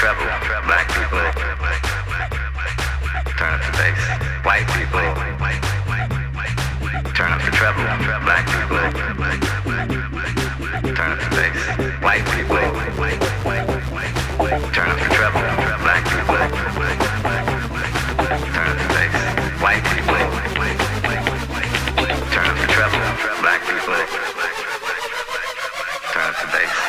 treble. Black people, turn up the bass. White people, turn up the treble. Black people, turn up the bass. White people, turn up the treble. Black people, turn up the bass. White people, turn up the treble. Black people, turn up the bass.